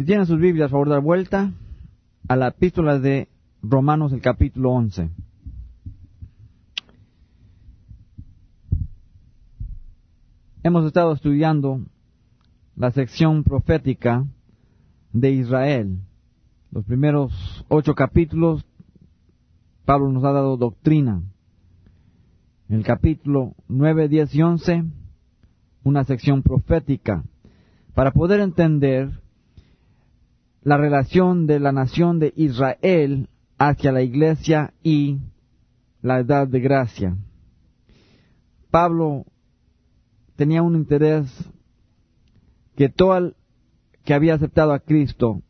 Si tienen sus Biblias, por favor, dar vuelta a la epístola de Romanos, el capítulo 11. Hemos estado estudiando la sección profética de Israel. Los primeros 8 capítulos, Pablo nos ha dado doctrina. En el capítulo 9, 10 y 11, una sección profética, para poder entender la relación de la nación de Israel hacia la iglesia y la edad de gracia. Pablo tenía un interés que todo el que había aceptado a Cristo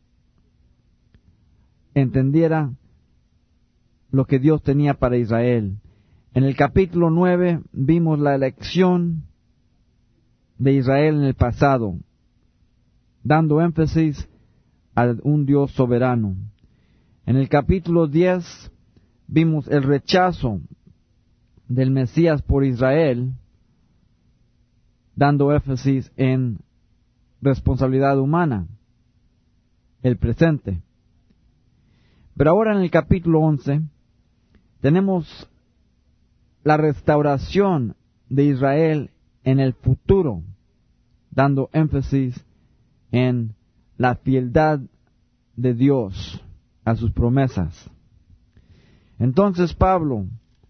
entendiera lo que Dios tenía para Israel. En el capítulo 9 vimos la elección de Israel en el pasado, dando énfasis a un Dios soberano. En el capítulo 10 vimos el rechazo del Mesías por Israel, dando énfasis en responsabilidad humana, el presente. Pero ahora en el capítulo 11 tenemos la restauración de Israel en el futuro, dando énfasis en la fieldad de Dios a sus promesas. Entonces Pablo,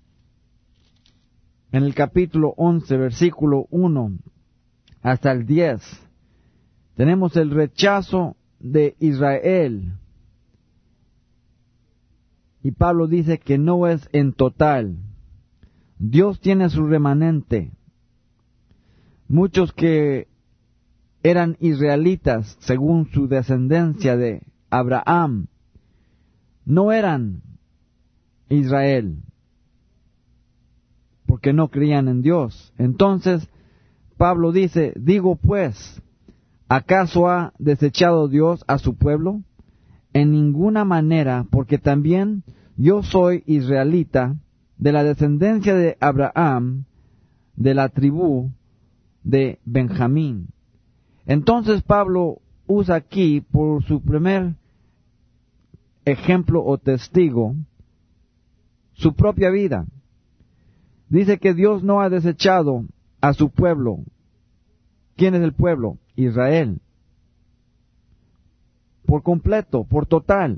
en el capítulo 11, versículo 1 hasta el 10, tenemos el rechazo de Israel. Y Pablo dice que no es en total. Dios tiene su remanente. Muchos que eran israelitas según su descendencia de Abraham no eran Israel, porque no creían en Dios. Entonces Pablo dice, digo pues, ¿acaso ha desechado Dios a su pueblo? En ninguna manera, porque también yo soy israelita, de la descendencia de Abraham, de la tribu de Benjamín. Entonces Pablo usa aquí por su primer ejemplo o testigo su propia vida. Dice que Dios no ha desechado a su pueblo. ¿Quién es el pueblo? Israel. Por completo, por total.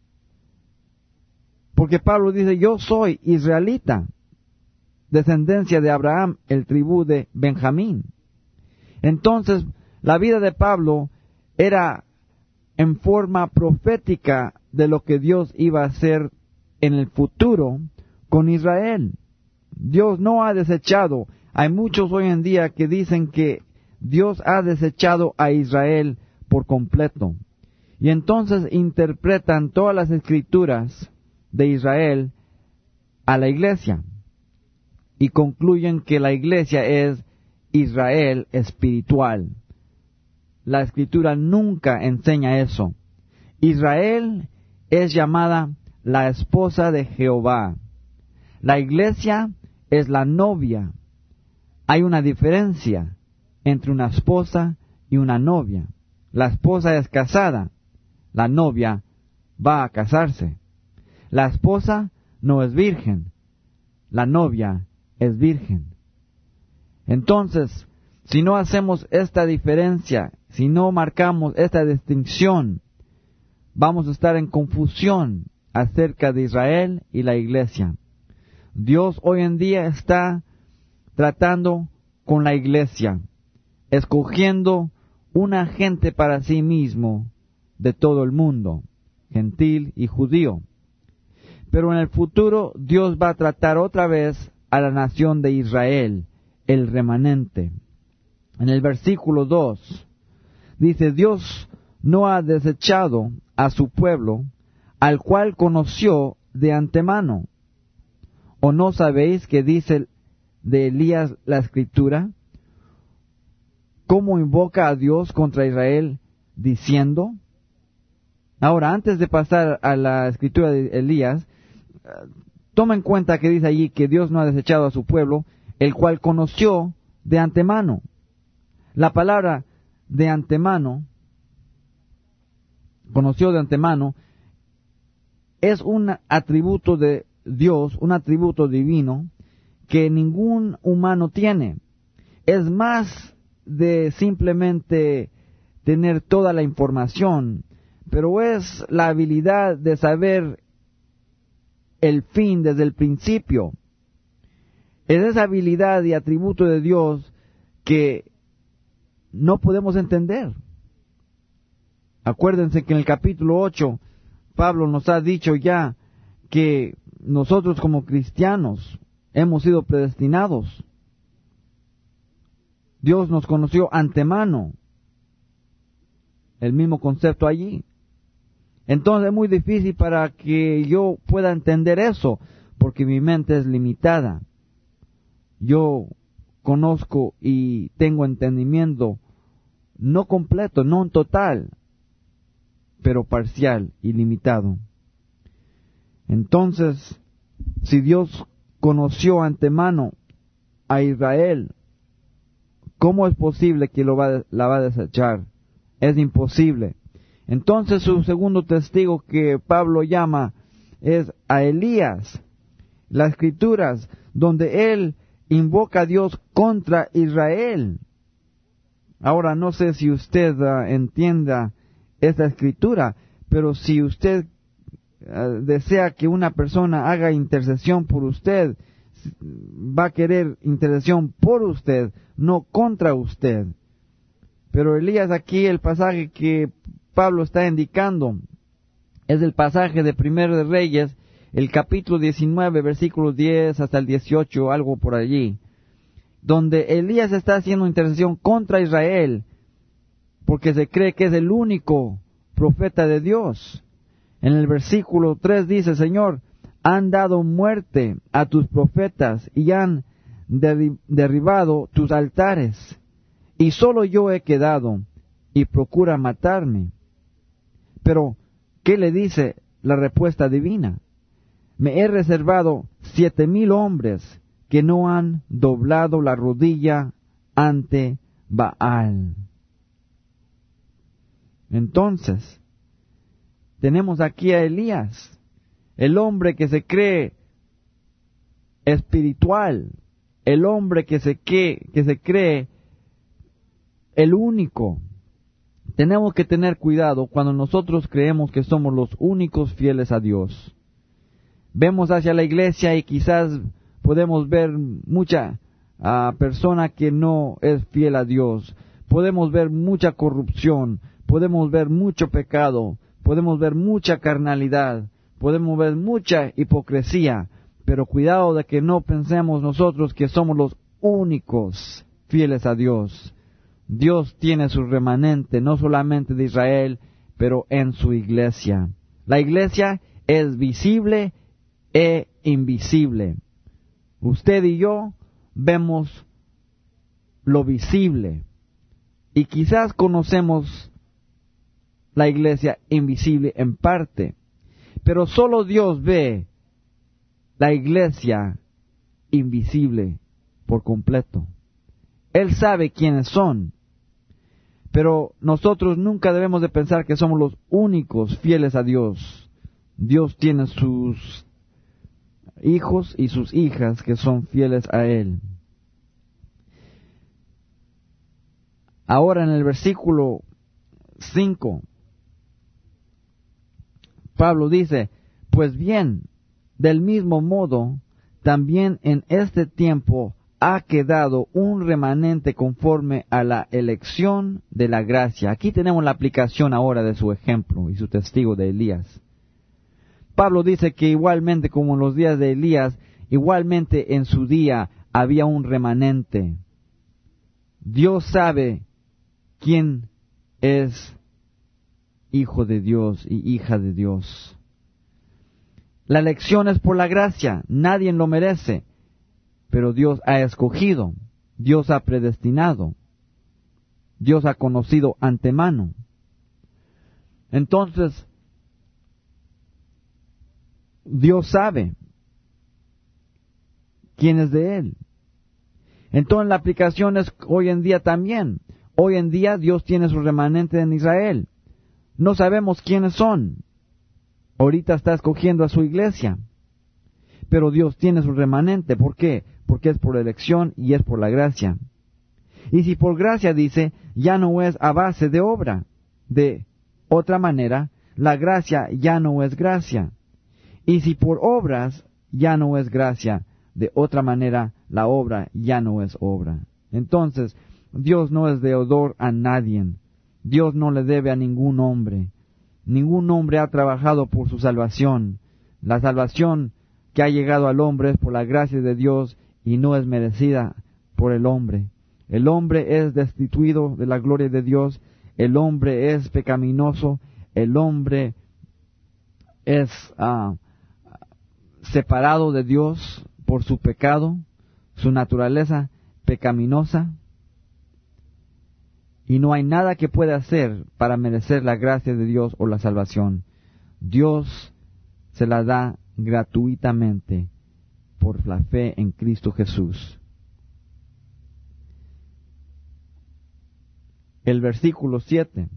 Porque Pablo dice, yo soy israelita, descendencia de Abraham, el tribu de Benjamín. Entonces, la vida de Pablo era en forma profética de lo que Dios iba a hacer en el futuro con Israel. Dios no ha desechado. Hay muchos hoy en día que dicen que Dios ha desechado a Israel por completo. Y entonces interpretan todas las escrituras de Israel a la iglesia y concluyen que la iglesia es Israel espiritual. La escritura nunca enseña eso. Israel es llamada la esposa de Jehová. La iglesia es la novia. Hay una diferencia entre una esposa y una novia. La esposa es casada. La novia va a casarse. La esposa no es virgen. La novia es virgen. Entonces, si no hacemos esta diferencia, si no marcamos esta distinción, vamos a estar en confusión acerca de Israel y la iglesia. Dios hoy en día está tratando con la iglesia, escogiendo una gente para sí mismo de todo el mundo, gentil y judío. Pero en el futuro Dios va a tratar otra vez a la nación de Israel, el remanente. En el versículo 2 dice, Dios no ha desechado a su pueblo, al cual conoció de antemano. ¿O no sabéis que dice de Elías la escritura? ¿Cómo invoca a Dios contra Israel diciendo? Ahora, antes de pasar a la escritura de Elías, toma en cuenta que dice allí que Dios no ha desechado a su pueblo, el cual conoció de antemano. La palabra de antemano conoció de antemano, es un atributo de Dios, un atributo divino que ningún humano tiene. Es más de simplemente tener toda la información, pero es la habilidad de saber el fin desde el principio. Es esa habilidad y atributo de Dios que no podemos entender. Acuérdense que en el capítulo 8, Pablo nos ha dicho ya que nosotros como cristianos hemos sido predestinados. Dios nos conoció antemano. El mismo concepto allí. Entonces es muy difícil para que yo pueda entender eso, porque mi mente es limitada. Yo conozco y tengo entendimiento no completo, no total, pero parcial y limitado. Entonces, si Dios conoció antemano a Israel, ¿cómo es posible que la va a desechar? Es imposible. Entonces su segundo testigo que Pablo llama es a Elías. Las Escrituras, donde él invoca a Dios contra Israel. Ahora no sé si usted entienda esta escritura, pero si usted desea que una persona haga intercesión por usted, va a querer intercesión por usted, no contra usted. Pero Elías aquí, el pasaje que Pablo está indicando, es el pasaje de Primero de Reyes, el capítulo 19, versículos 10 hasta el 18, algo por allí, donde Elías está haciendo intercesión contra Israel, porque se cree que es el único profeta de Dios. En el versículo 3 dice, Señor, han dado muerte a tus profetas y han derribado tus altares, y solo yo he quedado, y procura matarme. Pero, ¿qué le dice la respuesta divina? Me he reservado 7,000 hombres que no han doblado la rodilla ante Baal. Entonces, tenemos aquí a Elías, el hombre que se cree espiritual, el hombre que se cree el único. Tenemos que tener cuidado cuando nosotros creemos que somos los únicos fieles a Dios. Vemos hacia la iglesia y quizás podemos ver mucha persona que no es fiel a Dios. Podemos ver mucha corrupción, podemos ver mucho pecado, podemos ver mucha carnalidad, podemos ver mucha hipocresía, pero cuidado de que no pensemos nosotros que somos los únicos fieles a Dios. Dios tiene su remanente, no solamente de Israel, pero en su iglesia. La iglesia es visible e invisible. Usted y yo vemos lo visible y quizás conocemos la iglesia invisible en parte, pero solo Dios ve la iglesia invisible por completo. Él sabe quiénes son, pero nosotros nunca debemos de pensar que somos los únicos fieles a Dios. Dios tiene sus hijos y sus hijas que son fieles a Él. Ahora en el versículo 5, Pablo dice, pues bien, del mismo modo, también en este tiempo ha quedado un remanente conforme a la elección de la gracia. Aquí tenemos la aplicación ahora de su ejemplo y su testigo de Elías. Pablo dice que igualmente como en los días de Elías, igualmente en su día había un remanente. Dios sabe quién es hijo de Dios y hija de Dios. La elección es por la gracia, nadie lo merece, pero Dios ha escogido, Dios ha predestinado, Dios ha conocido antemano. Entonces, Dios sabe quién es de Él. Entonces la aplicación es hoy en día también. Hoy en día Dios tiene su remanente en Israel. No sabemos quiénes son. Ahorita está escogiendo a su iglesia. Pero Dios tiene su remanente. ¿Por qué? Porque es por elección y es por la gracia. Y si por gracia dice, ya no es a base de obra. De otra manera, la gracia ya no es gracia. Y si por obras, ya no es gracia. De otra manera, la obra ya no es obra. Entonces, Dios no es deudor a nadie. Dios no le debe a ningún hombre. Ningún hombre ha trabajado por su salvación. La salvación que ha llegado al hombre es por la gracia de Dios y no es merecida por el hombre. El hombre es destituido de la gloria de Dios. El hombre es pecaminoso. El hombre es separado de Dios por su pecado, su naturaleza pecaminosa. Y no hay nada que pueda hacer para merecer la gracia de Dios o la salvación. Dios se la da gratuitamente por la fe en Cristo Jesús. El versículo 7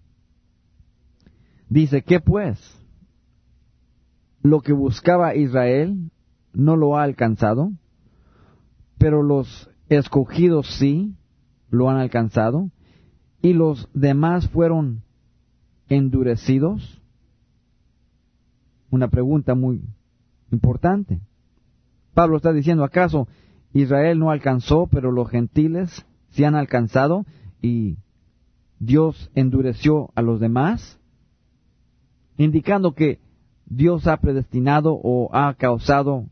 dice, ¿qué pues? Lo que buscaba Israel no lo ha alcanzado, pero los escogidos sí lo han alcanzado, y los demás fueron endurecidos. Una pregunta muy importante. Pablo está diciendo, ¿acaso Israel no alcanzó, pero los gentiles sí han alcanzado y Dios endureció a los demás? Indicando que Dios ha predestinado o ha causado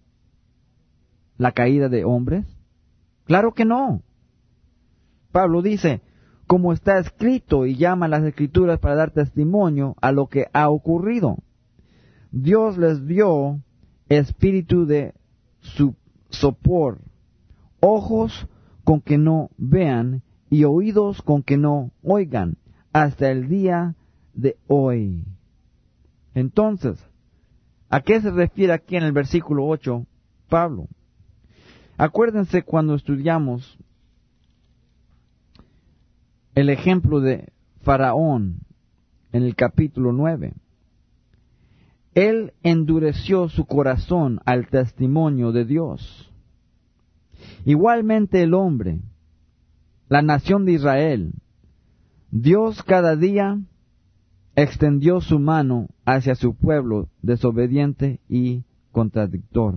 la caída de hombres. Claro que no. Pablo dice, como está escrito, y llama a las Escrituras para dar testimonio a lo que ha ocurrido. Dios les dio espíritu de sopor, ojos con que no vean y oídos con que no oigan, hasta el día de hoy. Entonces, ¿a qué se refiere aquí en el versículo 8 Pablo? Acuérdense cuando estudiamos el ejemplo de Faraón en el capítulo 9. Él endureció su corazón al testimonio de Dios. Igualmente el hombre, la nación de Israel, Dios cada día extendió su mano hacia su pueblo desobediente y contradictor.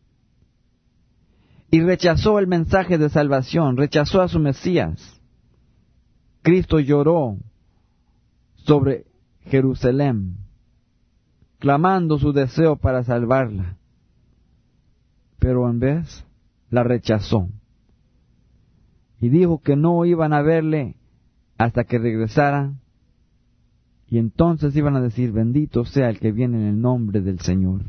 Y rechazó el mensaje de salvación, rechazó a su Mesías. Cristo lloró sobre Jerusalén, clamando su deseo para salvarla, pero en vez la rechazó y dijo que no iban a verle hasta que regresara, y entonces iban a decir, bendito sea el que viene en el nombre del Señor.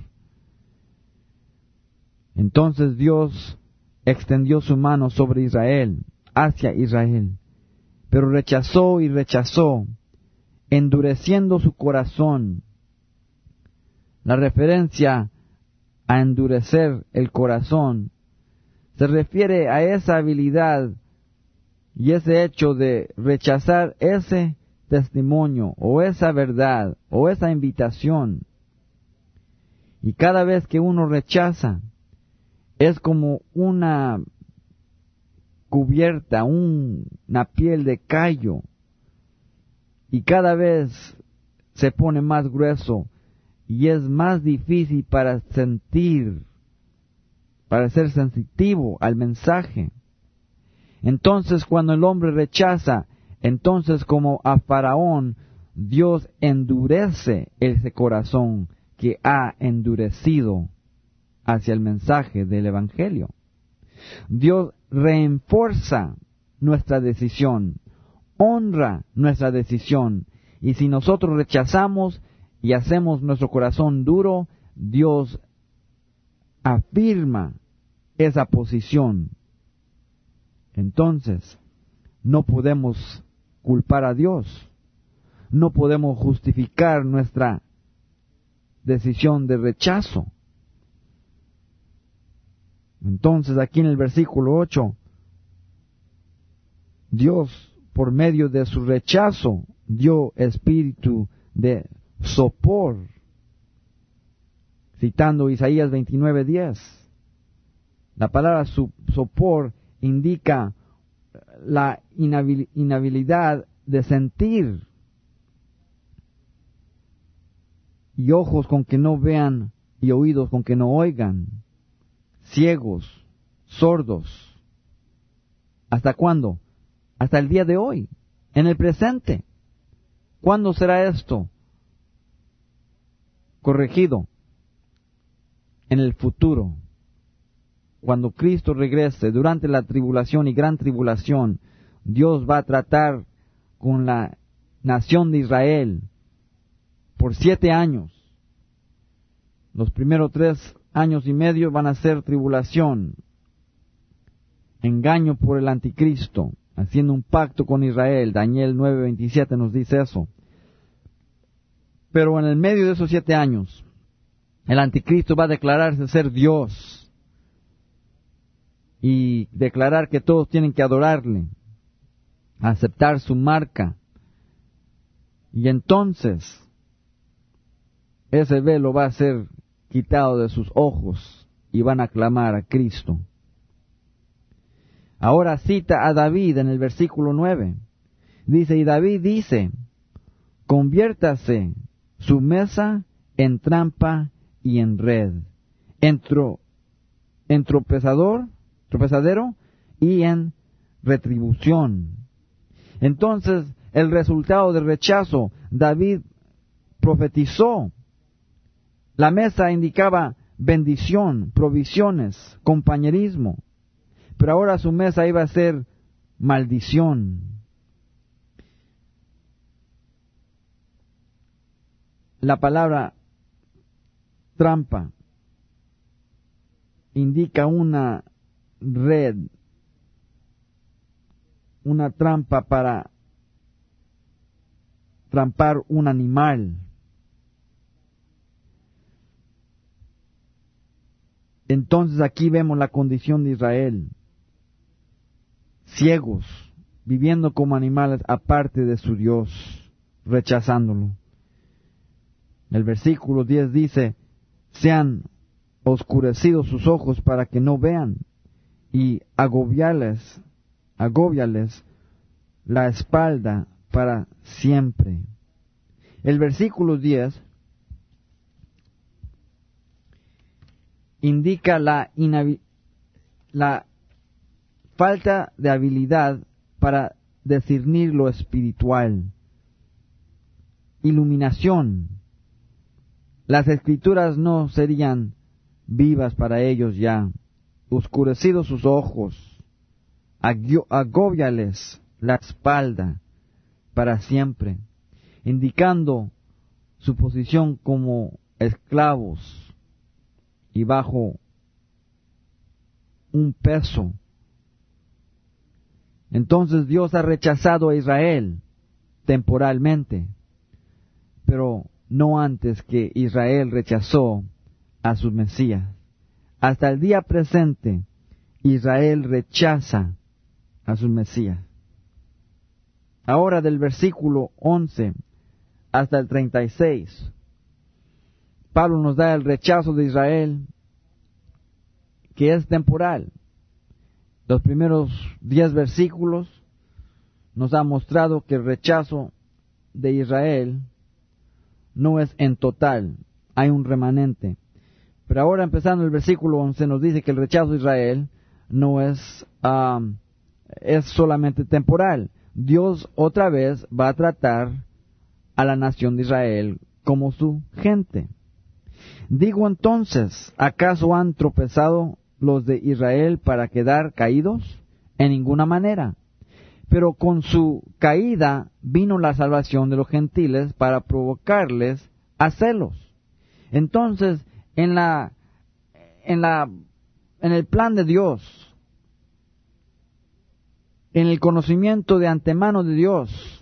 Entonces Dios extendió su mano sobre Israel, hacia Israel, pero rechazó y rechazó, endureciendo su corazón. La referencia a endurecer el corazón se refiere a esa habilidad y ese hecho de rechazar ese testimonio o esa verdad o esa invitación. Y cada vez que uno rechaza, es como una cubierta, una piel de callo, y cada vez se pone más grueso y es más difícil para sentir, para ser sensitivo al mensaje. Entonces cuando el hombre rechaza, entonces como a Faraón, Dios endurece ese corazón que ha endurecido hacia el mensaje del Evangelio. Dios reenforza nuestra decisión, honra nuestra decisión, y si nosotros rechazamos y hacemos nuestro corazón duro, Dios afirma esa posición. Entonces, no podemos culpar a Dios, no podemos justificar nuestra decisión de rechazo. Entonces, aquí en el versículo 8, Dios, por medio de su rechazo dio espíritu de sopor, citando Isaías 29:10. La palabra sopor indica la inhabilidad de sentir, y ojos con que no vean y oídos con que no oigan, ciegos, sordos. ¿Hasta cuándo? Hasta el día de hoy, en el presente. ¿Cuándo será esto corregido? En el futuro. Cuando Cristo regrese, durante la tribulación y gran tribulación, Dios va a tratar con la nación de Israel por 7 años. Los primeros 3 años y medio van a ser tribulación, engaño por el anticristo, haciendo un pacto con Israel. Daniel 9:27 nos dice eso. Pero en el medio de esos 7 años, el anticristo va a declararse ser Dios y declarar que todos tienen que adorarle, aceptar su marca. Y entonces ese velo va a ser quitado de sus ojos y van a clamar a Cristo. Ahora cita a David en el versículo 9. Dice, y David dice, conviértase su mesa en trampa y en red, en tropezadero y en retribución. Entonces, el resultado del rechazo, David profetizó. La mesa indicaba bendición, provisiones, compañerismo, pero ahora su mesa iba a ser maldición. La palabra trampa indica una red, una trampa para trampar un animal. Entonces aquí vemos la condición de Israel, ciegos, viviendo como animales aparte de su Dios, rechazándolo. El versículo 10 dice, sean oscurecidos sus ojos para que no vean, y agóbiales la espalda para siempre. El versículo 10 indica la falta de habilidad para discernir lo espiritual. Iluminación. Las escrituras no serían vivas para ellos ya. Oscurecidos sus ojos, agóbiales la espalda para siempre, indicando su posición como esclavos y bajo un peso. Entonces Dios ha rechazado a Israel temporalmente, pero no antes que Israel rechazó a su Mesías. Hasta el día presente, Israel rechaza a su Mesías. Ahora del versículo 11 hasta el 36, Pablo nos da el rechazo de Israel, que es temporal. Los primeros 10 versículos nos ha mostrado que el rechazo de Israel no es en total, hay un remanente. Pero ahora empezando el versículo 11 nos dice que el rechazo de Israel no es solamente temporal. Dios otra vez va a tratar a la nación de Israel como su gente. Digo entonces, ¿acaso han tropezado los de Israel para quedar caídos? En ninguna manera. Pero con su caída vino la salvación de los gentiles para provocarles a celos. Entonces, en el plan de Dios, en el conocimiento de antemano de Dios,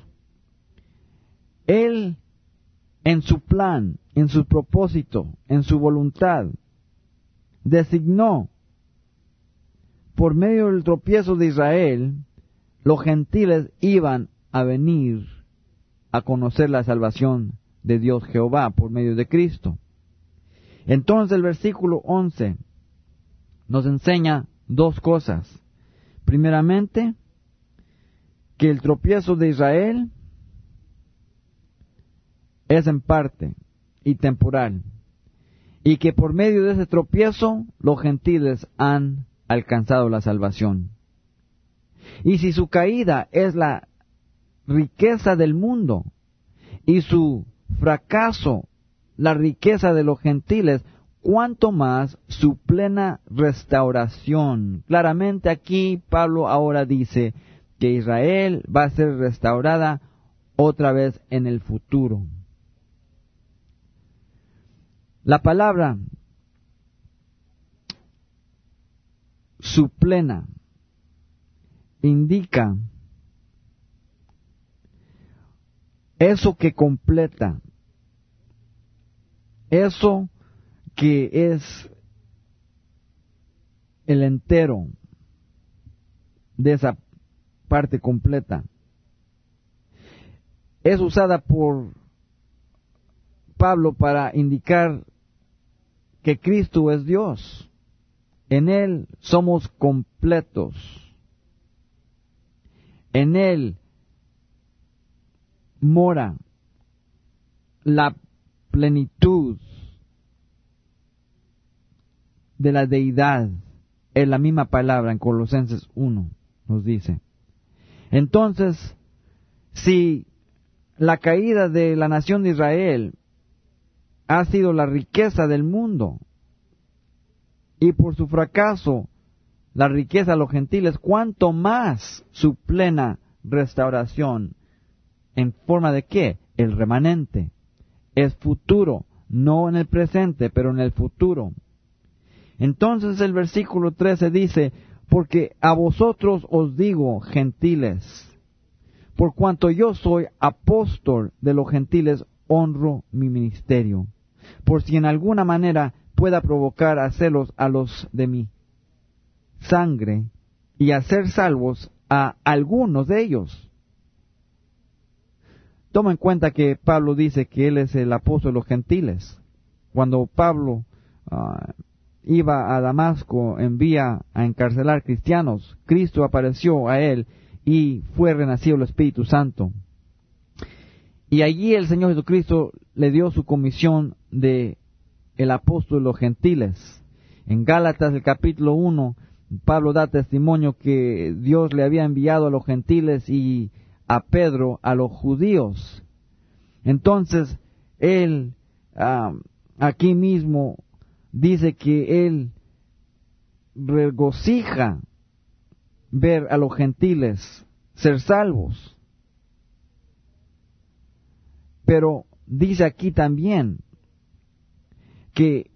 Él, en su plan, en su propósito, en su voluntad, designó por medio del tropiezo de Israel, los gentiles iban a venir a conocer la salvación de Dios Jehová por medio de Cristo. Entonces el versículo 11 nos enseña dos cosas. Primeramente, que el tropiezo de Israel es en parte y temporal, y que por medio de ese tropiezo los gentiles han alcanzado la salvación. Y si su caída es la riqueza del mundo y su fracaso la riqueza de los gentiles, cuánto más su plena restauración. Claramente aquí Pablo ahora dice que Israel va a ser restaurada otra vez en el futuro. La palabra su plena indica eso que completa, eso que es el entero de esa parte completa. Es usada por Pablo para indicar que Cristo es Dios. En Él somos completos. En Él mora la plenitud de la deidad. Es la misma palabra en Colosenses 1, nos dice. Entonces, si la caída de la nación de Israel ha sido la riqueza del mundo, y por su fracaso la riqueza de los gentiles, cuánto más su plena restauración, ¿en forma de qué? El remanente. Es futuro, no en el presente, pero en el futuro. Entonces el versículo 13 dice, porque a vosotros os digo, gentiles, por cuanto yo soy apóstol de los gentiles, honro mi ministerio, por si en alguna manera pueda provocar a celos a los de mi sangre y hacer salvos a algunos de ellos. Toma en cuenta que Pablo dice que él es el apóstol de los gentiles. Cuando Pablo iba a Damasco, envía a encarcelar cristianos, Cristo apareció a él y fue renacido el Espíritu Santo. Y allí el Señor Jesucristo le dio su comisión de el apóstol de los gentiles. En Gálatas, el capítulo 1, Pablo da testimonio que Dios le había enviado a los gentiles y a Pedro a los judíos. Entonces, él aquí mismo dice que él regocija ver a los gentiles ser salvos. Pero dice aquí también que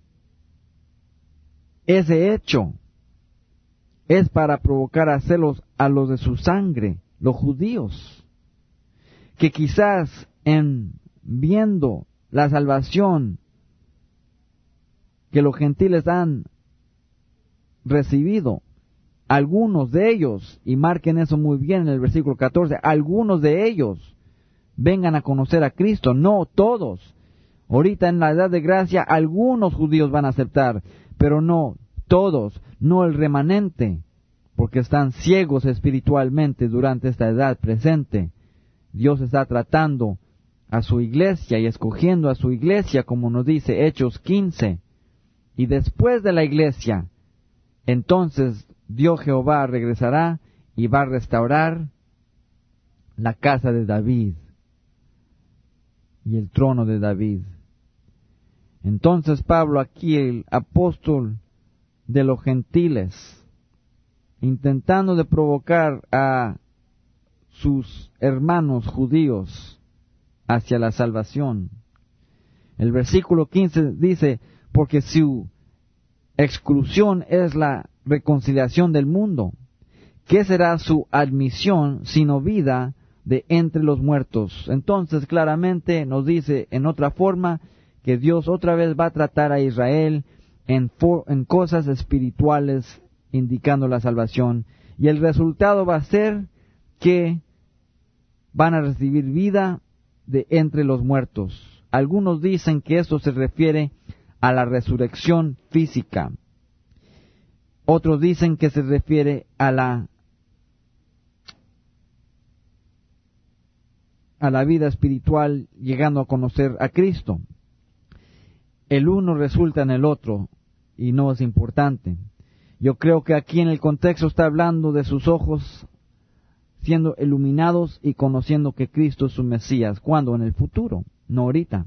ese hecho es para provocar a celos a los de su sangre, los judíos, que quizás en viendo la salvación que los gentiles han recibido, algunos de ellos, y marquen eso muy bien en el versículo 14, algunos de ellos vengan a conocer a Cristo, no todos. Ahorita en la edad de gracia algunos judíos van a aceptar, pero no todos, no el remanente, porque están ciegos espiritualmente durante esta edad presente. Dios está tratando a su iglesia y escogiendo a su iglesia, como nos dice Hechos 15. Y después de la iglesia, entonces Dios Jehová regresará y va a restaurar la casa de David y el trono de David. Entonces Pablo aquí, el apóstol de los gentiles, intentando de provocar a sus hermanos judíos hacia la salvación. El versículo 15 dice, porque su exclusión es la reconciliación del mundo, ¿qué será su admisión sino vida de entre los muertos? Entonces claramente nos dice en otra forma que Dios otra vez va a tratar a Israel en cosas espirituales, indicando la salvación, y el resultado va a ser que van a recibir vida de entre los muertos. Algunos dicen que esto se refiere a la resurrección física. Otros dicen que se refiere a la vida espiritual, llegando a conocer a Cristo. El uno resulta en el otro y no es importante. Yo creo que aquí en el contexto está hablando de sus ojos siendo iluminados y conociendo que Cristo es su Mesías. ¿Cuándo? En el futuro, no ahorita.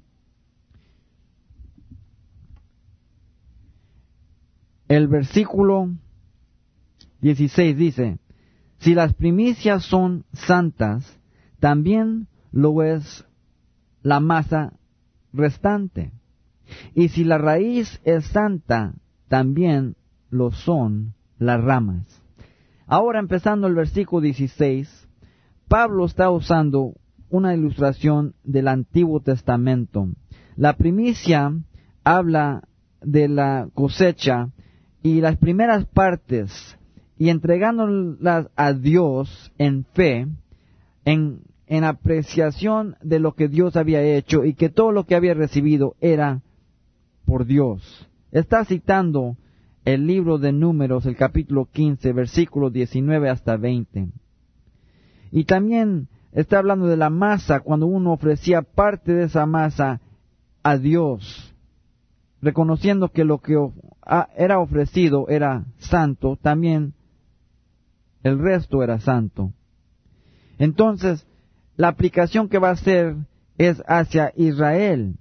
El versículo 16 dice, si las primicias son santas, también lo es la masa restante. Y si la raíz es santa, también lo son las ramas. Ahora, empezando el versículo 16, Pablo está usando una ilustración del Antiguo Testamento. La primicia habla de la cosecha y las primeras partes, y entregándolas a Dios en fe, en apreciación de lo que Dios había hecho y que todo lo que había recibido era por Dios. Está citando el libro de Números, el capítulo 15, versículos 19 hasta 20. Y también está hablando de la masa, cuando uno ofrecía parte de esa masa a Dios, reconociendo que lo que era ofrecido era santo, también el resto era santo. Entonces, la aplicación que va a hacer es hacia Israel.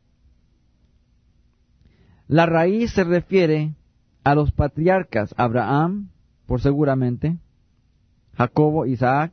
La raíz se refiere a los patriarcas, Abraham, por seguramente, Jacobo, Isaac.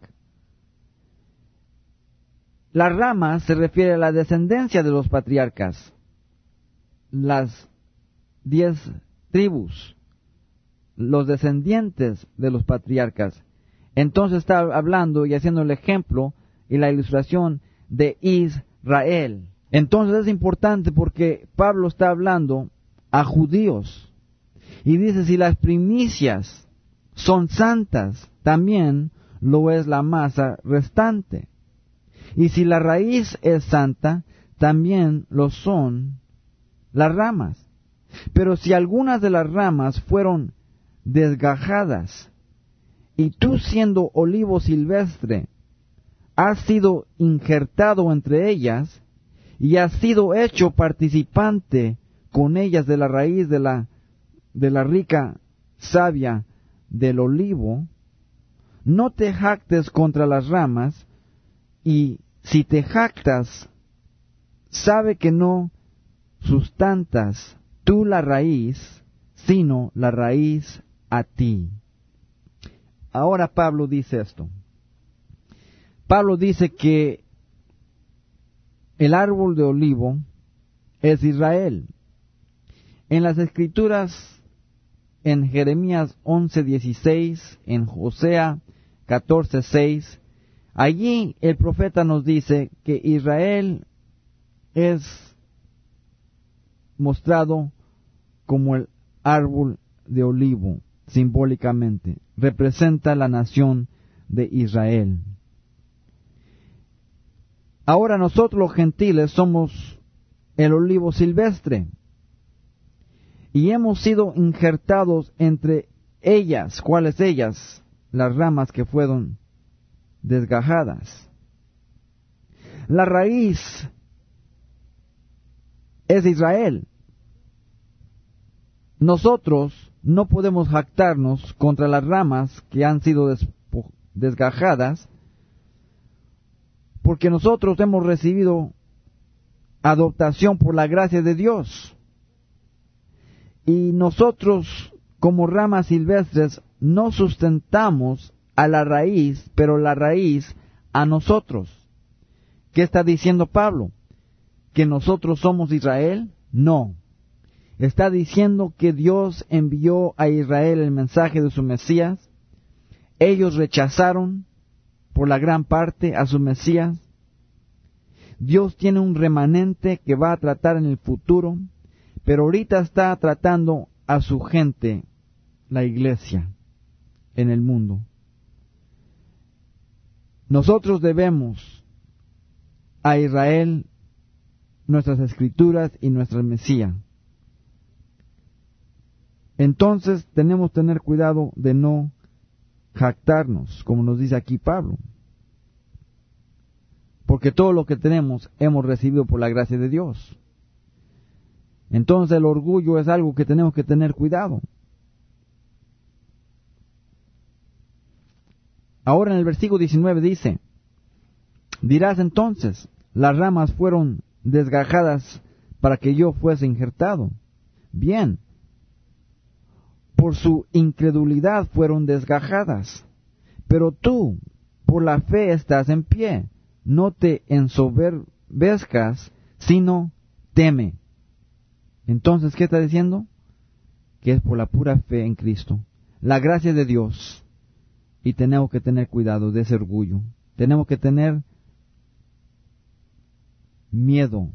La rama se refiere a la descendencia de los patriarcas, las 10 tribus, los descendientes de los patriarcas. Entonces está hablando y haciendo el ejemplo y la ilustración de Israel. Entonces es importante porque Pablo está hablando a judíos y dice, si las primicias son santas, también lo es la masa restante. Y si la raíz es santa, también lo son las ramas. Pero si algunas de las ramas fueron desgajadas, y tú siendo olivo silvestre, has sido injertado entre ellas, y has sido hecho participante con ellas de la raíz de la rica savia del olivo, no te jactes contra las ramas, y si te jactas, sabe que no sustantas tú la raíz, sino la raíz a ti. Ahora Pablo dice esto. Pablo dice que el árbol de olivo es Israel. En las Escrituras, en Jeremías 11:16, en Hosea 14:6, allí el profeta nos dice que Israel es mostrado como el árbol de olivo, simbólicamente. Representa la nación de Israel. Ahora nosotros los gentiles somos el olivo silvestre y hemos sido injertados entre ellas. ¿Cuáles ellas? Las ramas que fueron desgajadas. La raíz es Israel. Nosotros no podemos jactarnos contra las ramas que han sido desgajadas, porque nosotros hemos recibido adoptación por la gracia de Dios. Y nosotros, como ramas silvestres, no sustentamos a la raíz, pero la raíz a nosotros. ¿Qué está diciendo Pablo? ¿Que nosotros somos Israel? No. Está diciendo que Dios envió a Israel el mensaje de su Mesías. Ellos rechazaron por la gran parte a su Mesías. Dios tiene un remanente que va a tratar en el futuro, pero ahorita está tratando a su gente, la iglesia, en el mundo. Nosotros debemos a Israel nuestras escrituras y nuestra Mesías. Entonces tenemos que tener cuidado de no jactarnos, como nos dice aquí Pablo, porque todo lo que tenemos hemos recibido por la gracia de Dios. Entonces el orgullo es algo que tenemos que tener cuidado. Ahora en el versículo 19 dice: dirás entonces, las ramas fueron desgajadas para que yo fuese injertado. Bien, por su incredulidad fueron desgajadas, pero tú, por la fe estás en pie. No te ensoberbezcas, sino teme. Entonces, ¿qué está diciendo? Que es por la pura fe en Cristo, la gracia de Dios. Y tenemos que tener cuidado de ese orgullo. Tenemos que tener miedo,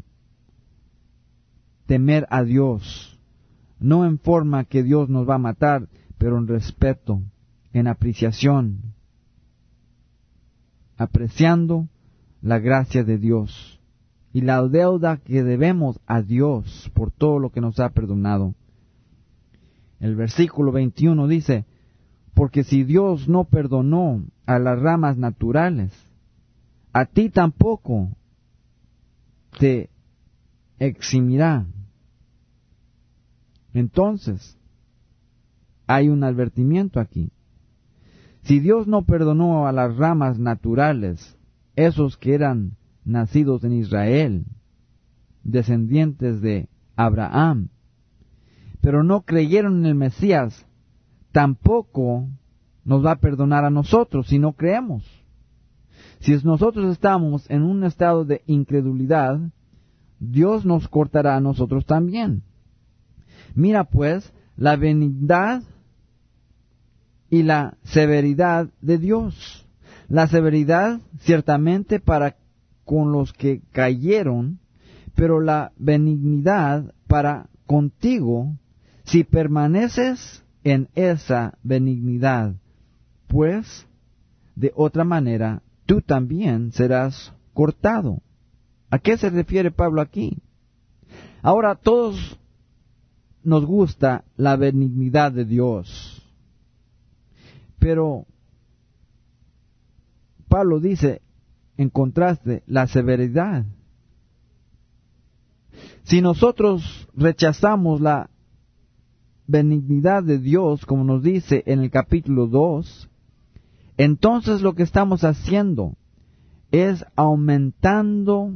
temer a Dios, no en forma que Dios nos va a matar, pero en respeto, en apreciación, apreciando la gracia de Dios y la deuda que debemos a Dios por todo lo que nos ha perdonado. El versículo 21 dice: porque si Dios no perdonó a las ramas naturales, a ti tampoco te eximirá. Entonces, hay un advertimiento aquí. Si Dios no perdonó a las ramas naturales, esos que eran nacidos en Israel, descendientes de Abraham, pero no creyeron en el Mesías, tampoco nos va a perdonar a nosotros si no creemos. Si nosotros estamos en un estado de incredulidad, Dios nos cortará a nosotros también. Mira pues la benignidad y la severidad de Dios. La severidad ciertamente para con los que cayeron, pero la benignidad para contigo si permaneces en esa benignidad, pues de otra manera tú también serás cortado. ¿A qué se refiere Pablo aquí? Ahora, todos nos gusta la benignidad de Dios, pero Pablo dice, en contraste, la severidad. Si nosotros rechazamos la benignidad de Dios, como nos dice en el capítulo 2, entonces lo que estamos haciendo es aumentando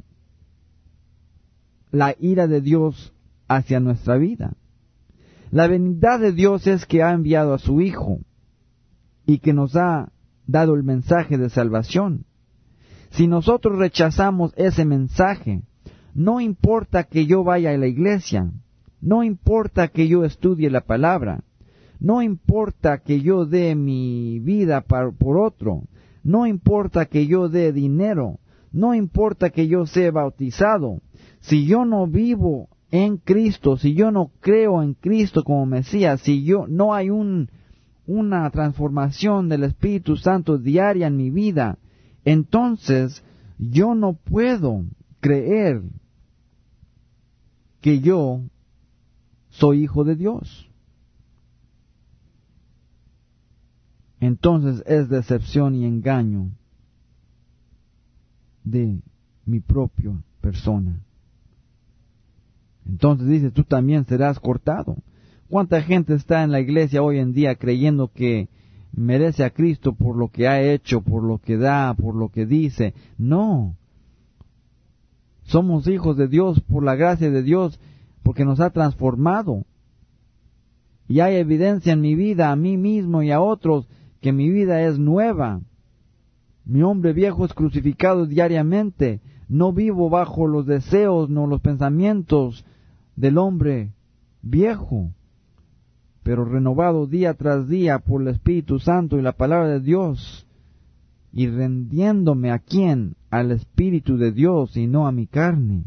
la ira de Dios hacia nuestra vida. La benignidad de Dios es que ha enviado a su Hijo y que nos ha dado el mensaje de salvación. Si nosotros rechazamos ese mensaje, no importa que yo vaya a la iglesia, no importa que yo estudie la palabra, no importa que yo dé mi vida por otro, no importa que yo dé dinero, no importa que yo sea bautizado, si yo no vivo en Cristo, si yo no creo en Cristo como Mesías, si yo no hay una transformación del Espíritu Santo diaria en mi vida, entonces yo no puedo creer que yo soy hijo de Dios. Entonces es decepción y engaño de mi propia persona. Entonces dice, tú también serás cortado. ¿Cuánta gente está en la iglesia hoy en día creyendo que merece a Cristo por lo que ha hecho, por lo que da, por lo que dice? No. Somos hijos de Dios por la gracia de Dios, porque nos ha transformado. Y hay evidencia en mi vida, a mí mismo y a otros, que mi vida es nueva. Mi hombre viejo es crucificado diariamente. No vivo bajo los deseos, no los pensamientos del hombre viejo, pero renovado día tras día por el Espíritu Santo y la palabra de Dios, y rendiéndome ¿a quién? Al Espíritu de Dios y no a mi carne.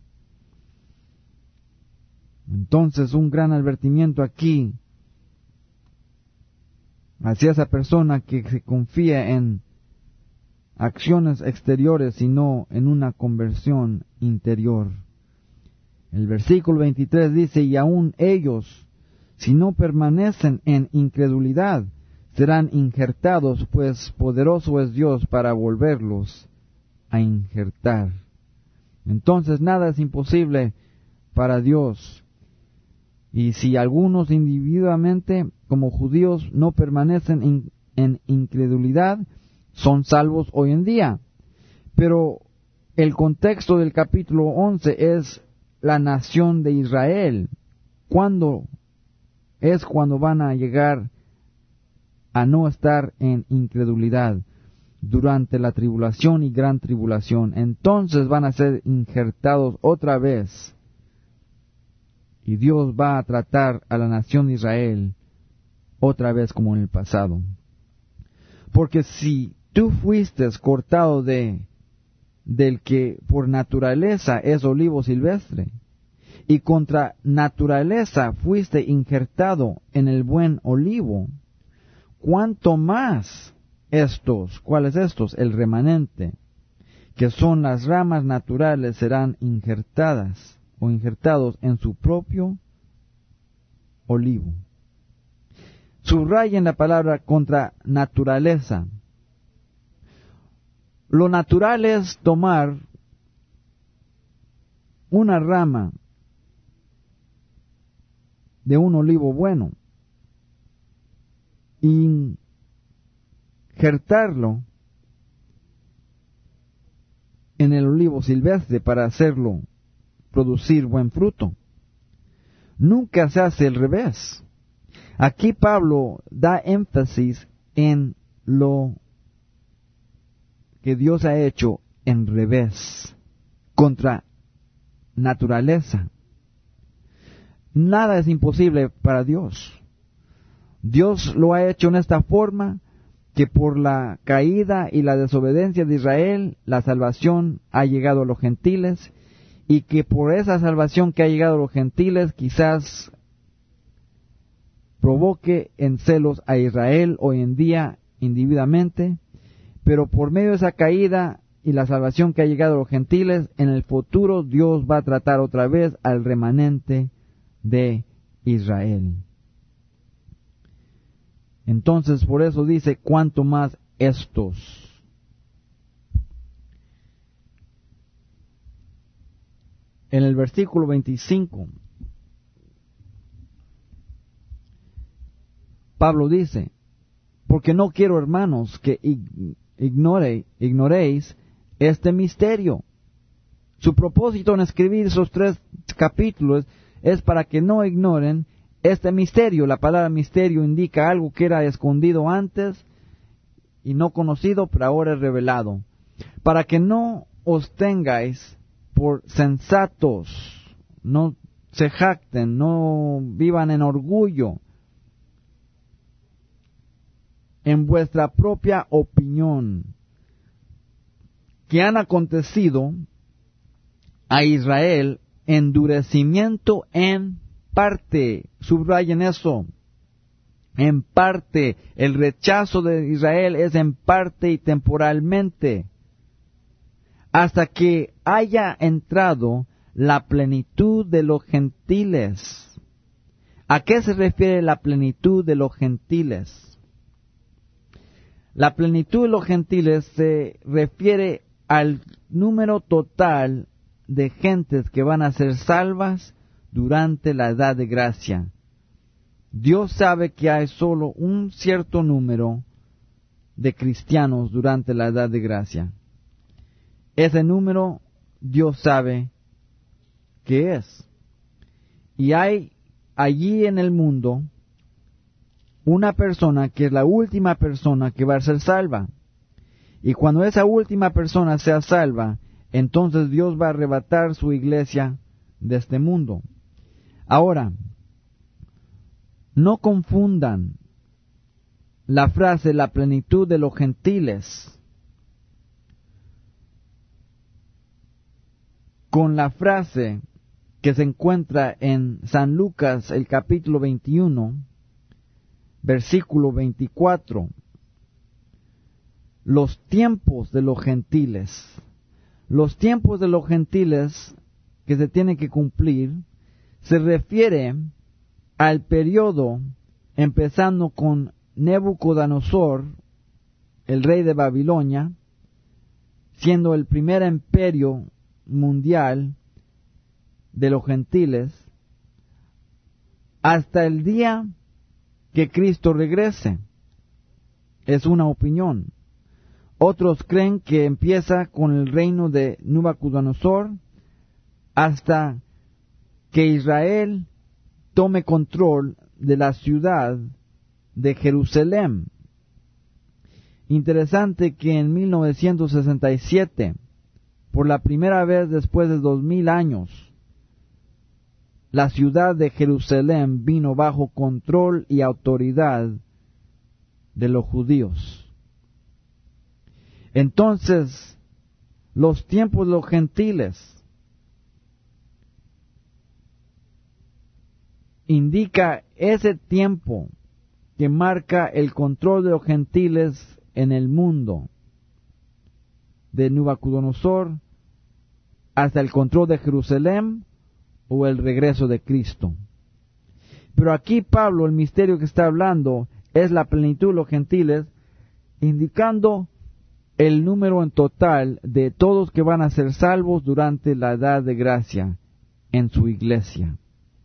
Entonces un gran advertimiento aquí hacia esa persona que se confía en acciones exteriores, sino en una conversión interior. El versículo 23 dice, y aun ellos, si no permanecen en incredulidad, serán injertados, pues poderoso es Dios para volverlos a injertar. Entonces nada es imposible para Dios. Y si algunos individualmente, como judíos, no permanecen en incredulidad, son salvos hoy en día. Pero el contexto del capítulo 11 es la nación de Israel. ¿Cuándo es cuando van a llegar a no estar en incredulidad? Durante la tribulación y gran tribulación. Entonces van a ser injertados otra vez. Y Dios va a tratar a la nación de Israel otra vez como en el pasado. Porque si tú fuiste cortado del que por naturaleza es olivo silvestre, y contra naturaleza fuiste injertado en el buen olivo, ¿cuánto más estos? ¿Cuáles estos? El remanente, que son las ramas naturales, serán injertadas o injertados en su propio olivo. Subrayen la palabra contra naturaleza. Lo natural es tomar una rama de un olivo bueno y injertarlo en el olivo silvestre para hacerlo producir buen fruto. Nunca se hace al revés. Aquí Pablo da énfasis en lo que Dios ha hecho en revés, contra naturaleza. Nada es imposible para Dios. Dios lo ha hecho en esta forma, que por la caída y la desobediencia de Israel, la salvación ha llegado a los gentiles, y que por esa salvación que ha llegado a los gentiles, quizás provoque en celos a Israel hoy en día individualmente, pero por medio de esa caída y la salvación que ha llegado a los gentiles, en el futuro Dios va a tratar otra vez al remanente de Israel. Entonces, por eso dice, cuánto más estos. En el versículo 25, Pablo dice, porque no quiero, hermanos, que ignoréis este misterio. Su propósito en escribir esos 3 capítulos es para que no ignoren este misterio. La palabra misterio indica algo que era escondido antes y no conocido, pero ahora es revelado. Para que no os tengáis por sensatos, no se jacten, no vivan en orgullo en vuestra propia opinión, que han acontecido a Israel endurecimiento en parte. Subrayen eso. En parte. El rechazo de Israel es en parte y temporalmente. Hasta que haya entrado la plenitud de los gentiles. ¿A qué se refiere la plenitud de los gentiles? La plenitud de los gentiles se refiere al número total de gentes que van a ser salvas durante la edad de gracia. Dios sabe que hay solo un cierto número de cristianos durante la edad de gracia. Ese número Dios sabe qué es. Y hay allí en el mundo una persona que es la última persona que va a ser salva. Y cuando esa última persona sea salva, entonces Dios va a arrebatar su iglesia de este mundo. Ahora, no confundan la frase la plenitud de los gentiles con la frase que se encuentra en San Lucas, el capítulo 21, versículo 24. los tiempos de los gentiles. Los tiempos de los gentiles que se tienen que cumplir se refiere al periodo empezando con Nabucodonosor, el rey de Babilonia, siendo el primer imperio mundial de los gentiles, hasta el día que Cristo regrese. Es una opinión. Otros creen que empieza con el reino de Nabucodonosor hasta que Israel tome control de la ciudad de Jerusalén. Interesante que en 1967, por la primera vez después de 2000 años, la ciudad de Jerusalén vino bajo control y autoridad de los judíos. Entonces, los tiempos de los gentiles indica ese tiempo que marca el control de los gentiles en el mundo, de Nabucodonosor hasta el control de Jerusalén o el regreso de Cristo. Pero aquí Pablo, el misterio que está hablando, es la plenitud de los gentiles, indicando el número en total de todos que van a ser salvos durante la edad de gracia en su iglesia.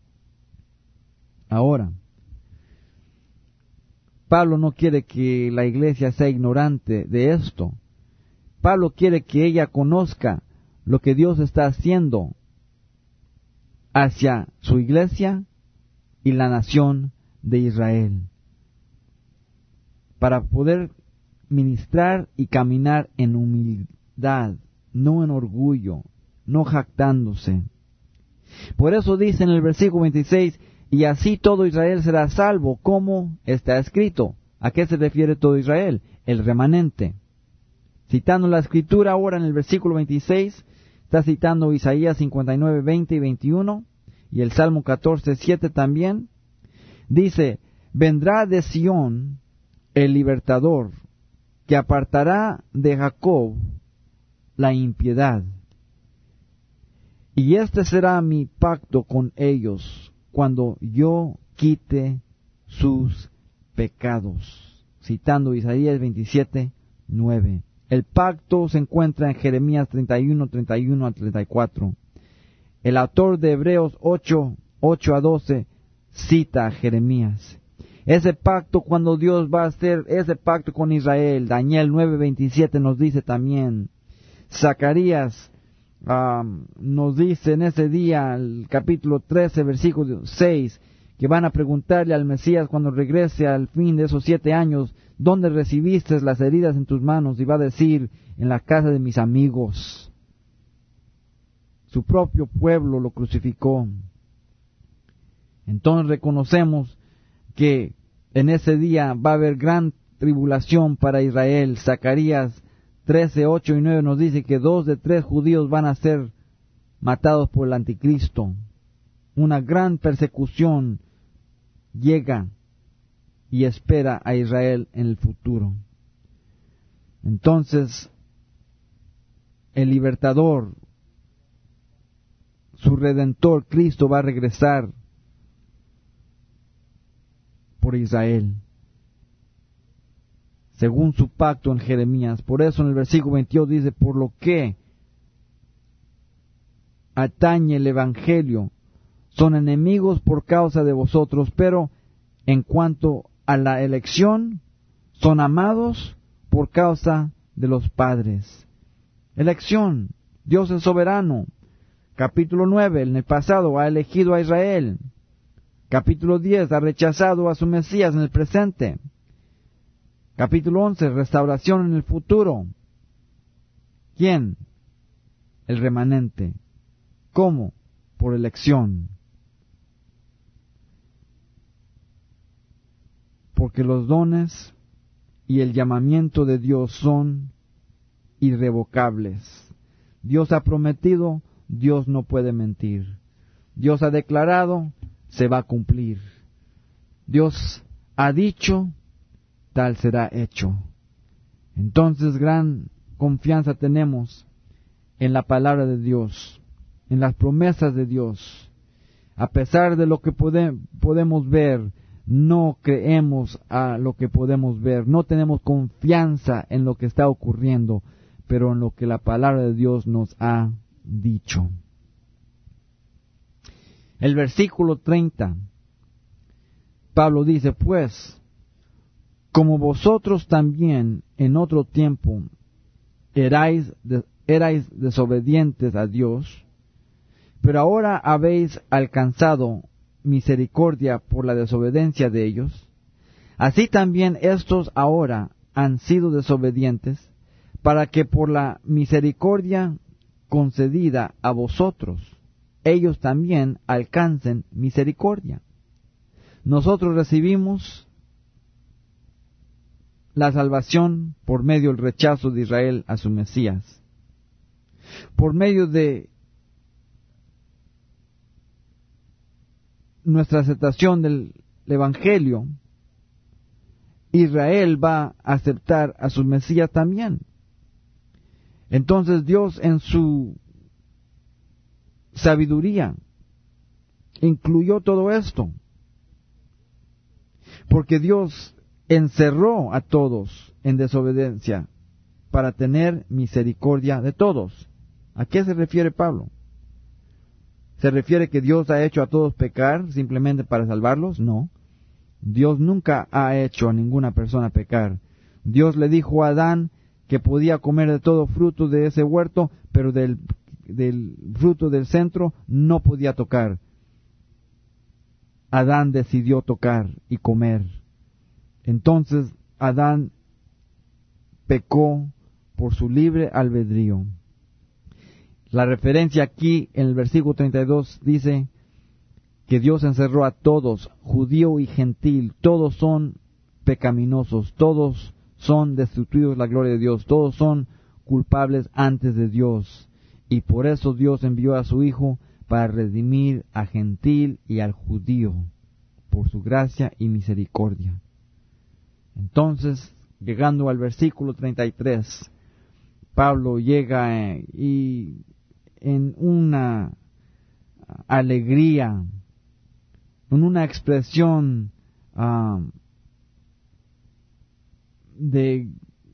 Ahora, Pablo no quiere que la iglesia sea ignorante de esto. Pablo quiere que ella conozca lo que Dios está haciendo hacia su iglesia y la nación de Israel, para poder ministrar y caminar en humildad, no en orgullo, no jactándose. Por eso dice en el versículo 26, y así todo Israel será salvo, como está escrito. ¿A qué se refiere todo Israel? El remanente. Citando la escritura ahora en el versículo 26, está citando Isaías 59, 20 y 21, y el Salmo 14, 7 también. Dice, vendrá de Sión el libertador, que apartará de Jacob la impiedad. Y este será mi pacto con ellos, cuando yo quite sus pecados. Citando Isaías 27, 9. El pacto se encuentra en Jeremías 31, 31 a 34. El autor de Hebreos 8, 8 a 12 cita a Jeremías. Ese pacto, cuando Dios va a hacer ese pacto con Israel, Daniel 9, 27 nos dice también. Zacarías nos dice en ese día, el capítulo 13, versículo 6, que van a preguntarle al Mesías cuando regrese al fin de esos 7 años, ¿dónde recibiste las heridas en tus manos? Y va a decir, en la casa de mis amigos. Su propio pueblo lo crucificó. Entonces reconocemos que en ese día va a haber gran tribulación para Israel. Zacarías 13, 8 y 9 nos dice que 2 de 3 judíos van a ser matados por el anticristo. Una gran persecución llega y espera a Israel en el futuro. Entonces, el libertador, su redentor, Cristo, va a regresar por Israel, según su pacto en Jeremías. Por eso en el versículo 22 dice, por lo que atañe el Evangelio, son enemigos por causa de vosotros, pero en cuanto a la elección, son amados por causa de los padres. Elección, Dios es soberano. Capítulo 9, en el pasado ha elegido a Israel. Capítulo 10, ha rechazado a su Mesías en el presente. Capítulo 11, restauración en el futuro. ¿Quién? El remanente. ¿Cómo? Por elección. Porque los dones y el llamamiento de Dios son irrevocables. Dios ha prometido, Dios no puede mentir. Dios ha declarado, se va a cumplir. Dios ha dicho, tal será hecho. Entonces gran confianza tenemos en la palabra de Dios, en las promesas de Dios. A pesar de lo que podemos ver, no creemos a lo que podemos ver, no tenemos confianza en lo que está ocurriendo, pero en lo que la palabra de Dios nos ha dicho. El versículo 30, Pablo dice, pues, como vosotros también en otro tiempo erais desobedientes a Dios, pero ahora habéis alcanzado misericordia por la desobediencia de ellos, así también estos ahora han sido desobedientes, para que por la misericordia concedida a vosotros, ellos también alcancen misericordia. Nosotros recibimos la salvación por medio del rechazo de Israel a su Mesías. Por medio de nuestra aceptación del Evangelio, Israel va a aceptar a su Mesías también. Entonces Dios en su sabiduría incluyó todo esto, porque Dios encerró a todos en desobediencia para tener misericordia de todos. ¿A qué se refiere Pablo? ¿Se refiere que Dios ha hecho a todos pecar simplemente para salvarlos? No. Dios nunca ha hecho a ninguna persona pecar. Dios le dijo a Adán que podía comer de todo fruto de ese huerto, pero del fruto del centro no podía tocar. Adán decidió tocar y comer. Entonces Adán pecó por su libre albedrío. La referencia aquí en el versículo 32 dice que Dios encerró a todos, judío y gentil, todos son pecaminosos, todos son destituidos de la gloria de Dios, todos son culpables antes de Dios. Y por eso Dios envió a su Hijo para redimir a gentil y al judío, por su gracia y misericordia. Entonces, llegando al versículo 33, Pablo llega y en una alegría, en una expresión de,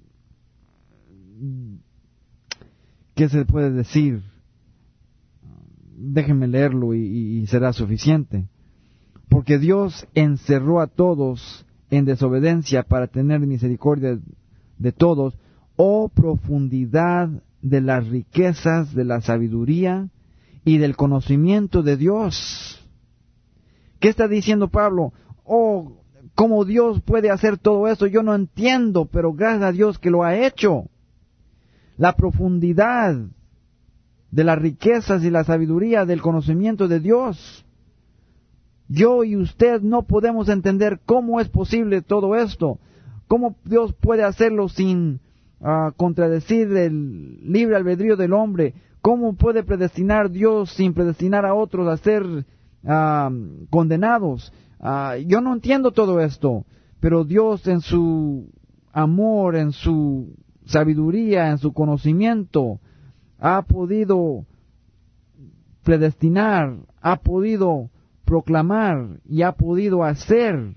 ¿qué se puede decir? Déjenme leerlo y será suficiente. Porque Dios encerró a todos en desobediencia para tener misericordia de todos. Oh profundidad de las riquezas de la sabiduría y del conocimiento de Dios. ¿Qué está diciendo Pablo? Oh, ¿cómo Dios puede hacer todo eso? Yo no entiendo, pero gracias a Dios que lo ha hecho. La profundidad de las riquezas y la sabiduría del conocimiento de Dios. Yo y usted no podemos entender cómo es posible todo esto. ¿Cómo Dios puede hacerlo sin contradecir el libre albedrío del hombre? ¿Cómo puede predestinar Dios sin predestinar a otros a ser condenados? Yo no entiendo todo esto, pero Dios en su amor, en su sabiduría, en su conocimiento, ha podido predestinar, ha podido proclamar y ha podido hacer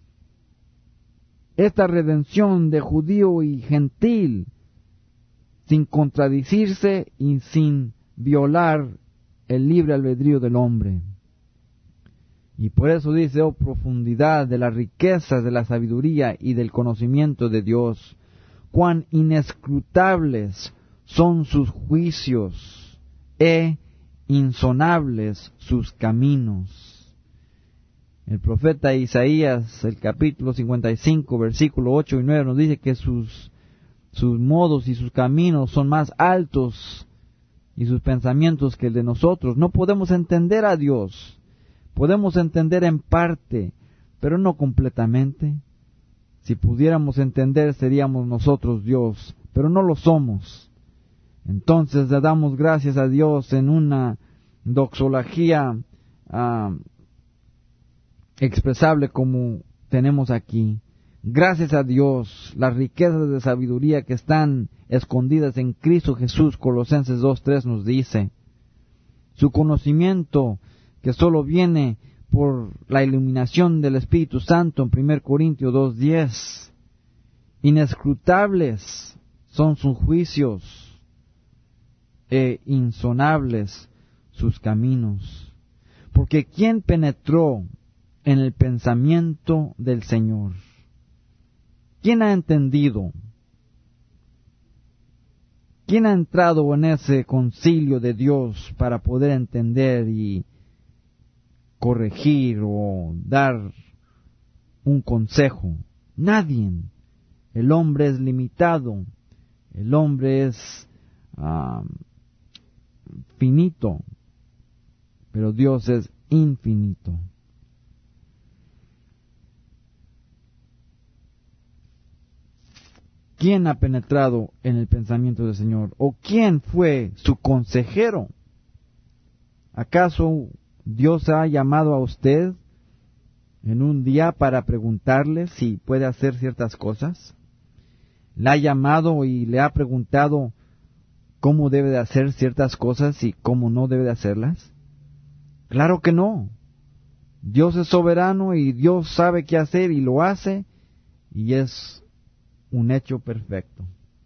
esta redención de judío y gentil sin contradecirse y sin violar el libre albedrío del hombre. Y por eso dice, oh profundidad de las riquezas de la sabiduría y del conocimiento de Dios, cuán inescrutables son sus juicios e insonables sus caminos. El profeta Isaías, el capítulo 55, versículo 8 y 9, nos dice que sus modos y sus caminos son más altos y sus pensamientos que el de nosotros. No podemos entender a Dios. Podemos entender en parte, pero no completamente. Si pudiéramos entender, seríamos nosotros Dios, pero no lo somos. Entonces le damos gracias a Dios en una doxología expresable como tenemos aquí. gracias a Dios, las riquezas de sabiduría que están escondidas en Cristo Jesús, Colosenses 2:3 nos dice. Su conocimiento que solo viene por la iluminación del Espíritu Santo en 1 Corintios 2:10. Inescrutables son sus juicios e insonables sus caminos. Porque ¿quién penetró en el pensamiento del Señor? ¿Quién ha entendido? ¿Quién ha entrado en ese concilio de Dios para poder entender y corregir o dar un consejo? Nadie. El hombre es limitado. El hombre es finito. Pero Dios es infinito. ¿Quién ha penetrado en el pensamiento del Señor? ¿O quién fue su consejero? ¿Acaso Dios ha llamado a usted en un día para preguntarle si puede hacer ciertas cosas? ¿Le ha llamado y le ha preguntado cómo debe de hacer ciertas cosas y cómo no debe de hacerlas? Claro que no. Dios es soberano y Dios sabe qué hacer y lo hace, y es un hecho perfecto.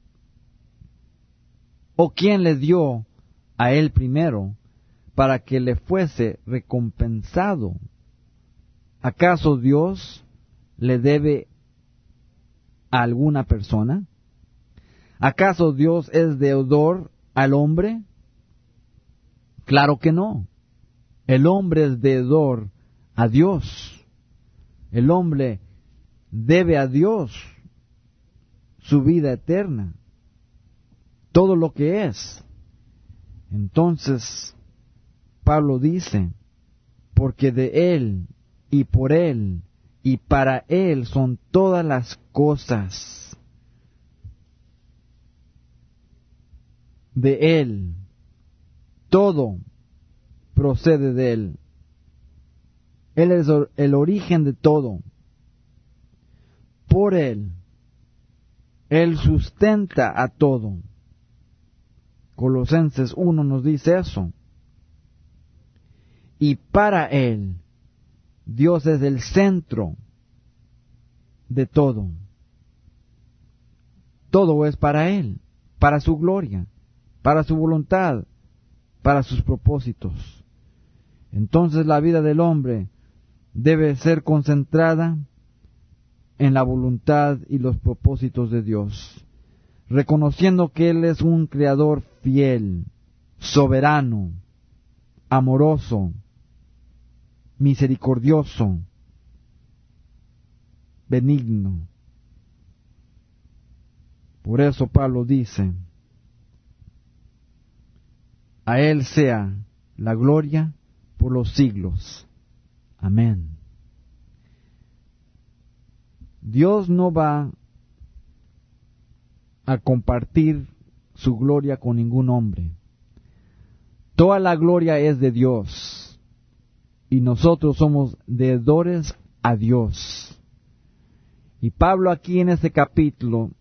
¿O quién le dio a él primero para que le fuese recompensado? ¿Acaso Dios le debe a alguna persona? ¿Acaso Dios es deudor al hombre? Claro que no. El hombre es deudor a Dios. El hombre debe a Dios su vida eterna, todo lo que es. Entonces, Pablo dice, porque de Él, y por Él, y para Él son todas las cosas. De Él, todo procede de Él. Él es el origen de todo. Por Él sustenta a todo. Colosenses 1 nos dice eso. Y para Él, Dios es el centro de todo. Todo es para Él, para su gloria, para su voluntad, para sus propósitos. Entonces la vida del hombre debe ser concentrada en la voluntad y los propósitos de Dios, reconociendo que Él es un creador fiel, soberano, amoroso, misericordioso, benigno. Por eso Pablo dice, a Él sea la gloria por los siglos. Amén. Dios no va a compartir su gloria con ningún hombre. Toda la gloria es de Dios y nosotros somos deudores a Dios. Y Pablo aquí en este capítulo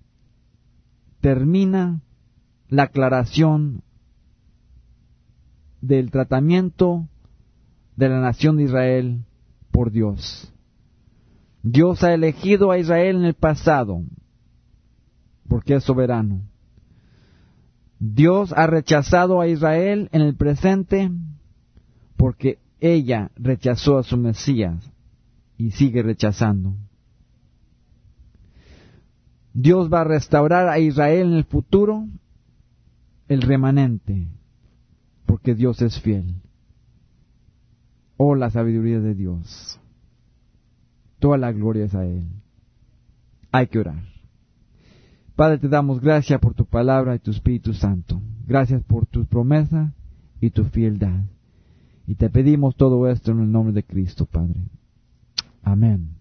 termina la aclaración del tratamiento de la nación de Israel por Dios. Dios ha elegido a Israel en el pasado, porque es soberano. Dios ha rechazado a Israel en el presente, porque ella rechazó a su Mesías y sigue rechazando. Dios va a restaurar a Israel en el futuro, el remanente, porque Dios es fiel. Oh, la sabiduría de Dios. Toda la gloria es a Él. Hay que orar. Padre, te damos gracias por tu palabra y tu Espíritu Santo. Gracias por tu promesa y tu fieldad. Y te pedimos todo esto en el nombre de Cristo, Padre. Amén.